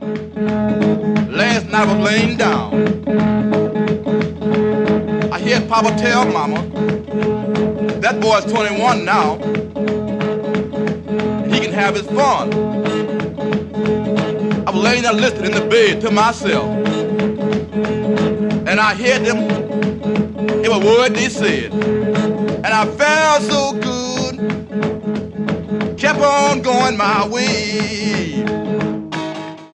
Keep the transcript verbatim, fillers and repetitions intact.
Last night I was laying down. I hear Papa tell Mama, that boy's twenty-one now. He can have his fun. I was laying there listening in the bed to myself. And I heard them, it was word they said. And I felt so good, kept on going my way.